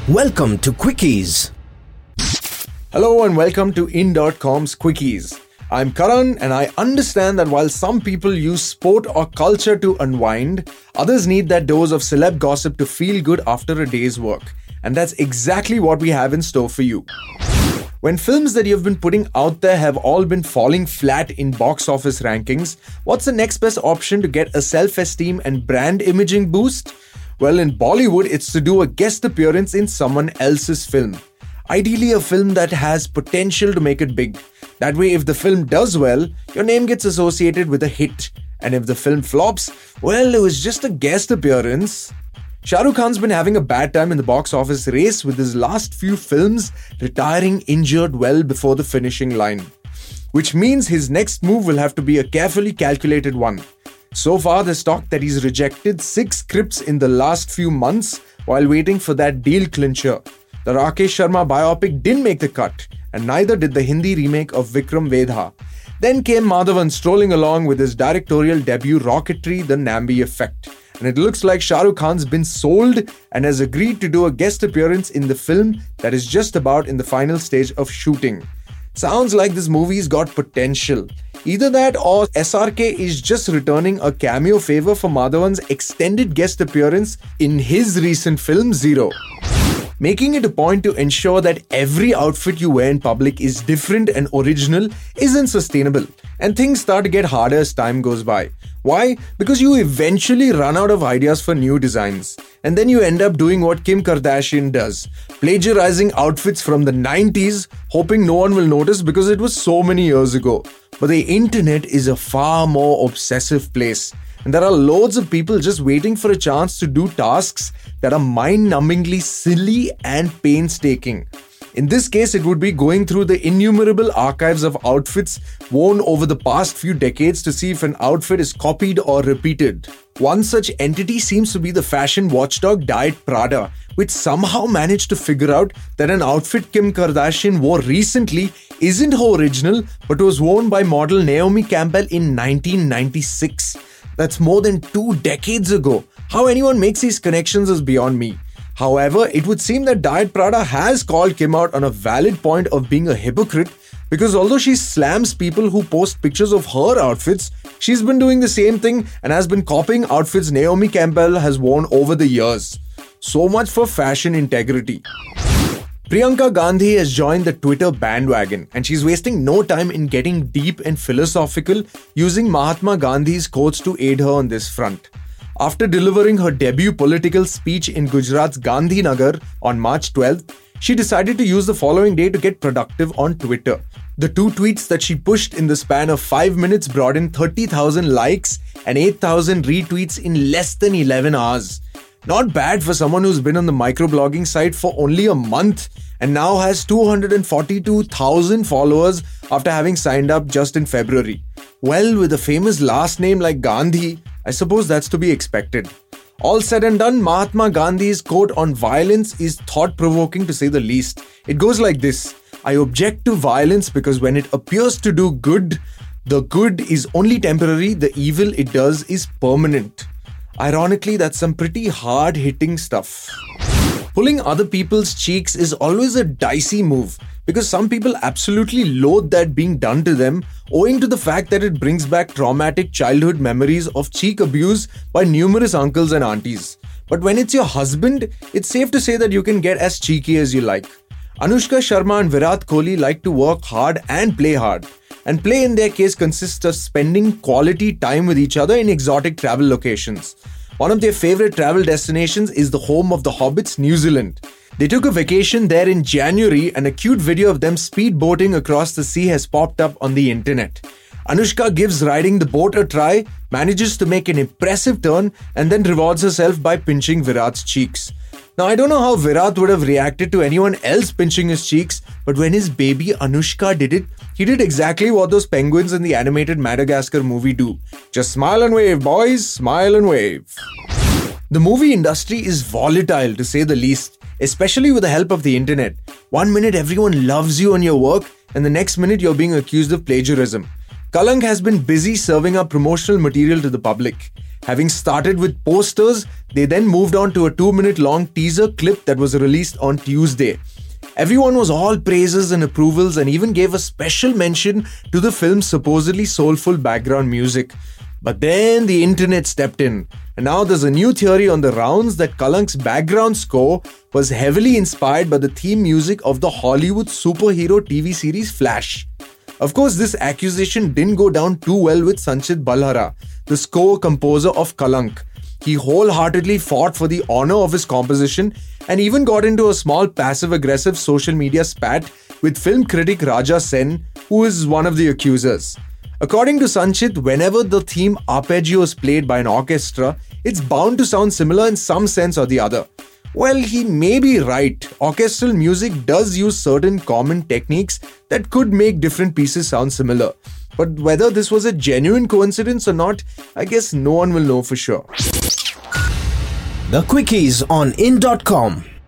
Welcome to Quickies. Hello and welcome to In.com's Quickies. I'm Karan and I understand that while some people use sport or culture to unwind, others need that dose of celeb gossip to feel good after a day's work. And that's exactly what we have in store for you. When films that you've been putting out there have all been falling flat in box office rankings, what's the next best option to get a self-esteem and brand imaging boost? Well, in Bollywood, it's to do a guest appearance in someone else's film. Ideally, a film that has potential to make it big. That way, if the film does well, your name gets associated with a hit. And if the film flops, well, it was just a guest appearance. Shah Rukh Khan's been having a bad time in the box office race with his last few films retiring injured well before the finishing line. Which means his next move will have to be a carefully calculated one. So far, there's talk that he's rejected 6 scripts in the last few months while waiting for that deal clincher. The Rakesh Sharma biopic didn't make the cut, and neither did the Hindi remake of Vikram Vedha. Then came Madhavan strolling along with his directorial debut Rocketry, The Nambi Effect. And it looks like Shah Rukh Khan's been sold and has agreed to do a guest appearance in the film that is just about in the final stage of shooting. Sounds like this movie's got potential. Either that or SRK is just returning a cameo favor for Madhavan's extended guest appearance in his recent film Zero. Making it a point to ensure that every outfit you wear in public is different and original isn't sustainable, and things start to get harder as time goes by. Why? Because you eventually run out of ideas for new designs. And then you end up doing what Kim Kardashian does, plagiarizing outfits from the 90s, hoping no one will notice because it was so many years ago. But the internet is a far more obsessive place. And there are loads of people just waiting for a chance to do tasks that are mind-numbingly silly and painstaking. In this case, it would be going through the innumerable archives of outfits worn over the past few decades to see if an outfit is copied or repeated. One such entity seems to be the fashion watchdog Diet Prada, which somehow managed to figure out that an outfit Kim Kardashian wore recently isn't her original, but was worn by model Naomi Campbell in 1996. That's more than 2 decades ago. How anyone makes these connections is beyond me. However, it would seem that Diet Prada has called Kim out on a valid point of being a hypocrite, because although she slams people who post pictures of her outfits, she's been doing the same thing and has been copying outfits Naomi Campbell has worn over the years. So much for fashion integrity. Priyanka Gandhi has joined the Twitter bandwagon, and she's wasting no time in getting deep and philosophical using Mahatma Gandhi's quotes to aid her on this front. After delivering her debut political speech in Gujarat's Gandhinagar on March 12th, she decided to use the following day to get productive on Twitter. The 2 tweets that she pushed in the span of 5 minutes brought in 30,000 likes and 8,000 retweets in less than 11 hours. Not bad for someone who's been on the microblogging site for only a month and now has 242,000 followers after having signed up just in February. Well, with a famous last name like Gandhi, I suppose that's to be expected. All said and done, Mahatma Gandhi's quote on violence is thought-provoking to say the least. It goes like this: I object to violence because when it appears to do good, the good is only temporary, the evil it does is permanent. Ironically, that's some pretty hard-hitting stuff. Pulling other people's cheeks is always a dicey move because some people absolutely loathe that being done to them owing to the fact that it brings back traumatic childhood memories of cheek abuse by numerous uncles and aunties. But when it's your husband, it's safe to say that you can get as cheeky as you like. Anushka Sharma and Virat Kohli like to work hard and play hard. And play in their case consists of spending quality time with each other in exotic travel locations. One of their favorite travel destinations is the home of the Hobbits, New Zealand. They took a vacation there in January and a cute video of them speedboating across the sea has popped up on the internet. Anushka gives riding the boat a try, manages to make an impressive turn and then rewards herself by pinching Virat's cheeks. Now, I don't know how Virat would have reacted to anyone else pinching his cheeks, but when his baby Anushka did it, he did exactly what those penguins in the animated Madagascar movie do. Just smile and wave, boys, smile and wave. The movie industry is volatile to say the least, especially with the help of the internet. One minute everyone loves you and your work, and the next minute you're being accused of plagiarism. Kalank has been busy serving up promotional material to the public. Having started with posters, they then moved on to a 2-minute long teaser clip that was released on Tuesday. Everyone was all praises and approvals and even gave a special mention to the film's supposedly soulful background music. But then the internet stepped in, and now there's a new theory on the rounds that Kalank's background score was heavily inspired by the theme music of the Hollywood superhero TV series Flash. Of course, this accusation didn't go down too well with Sanchit Balhara, the score composer of Kalank. He wholeheartedly fought for the honor of his composition and even got into a small passive-aggressive social media spat with film critic Raja Sen, who is one of the accusers. According to Sanchit, whenever the theme arpeggio is played by an orchestra, it's bound to sound similar in some sense or the other. Well, he may be right. Orchestral music does use certain common techniques that could make different pieces sound similar. But whether this was a genuine coincidence or not, I guess no one will know for sure. The Quickies on In.com.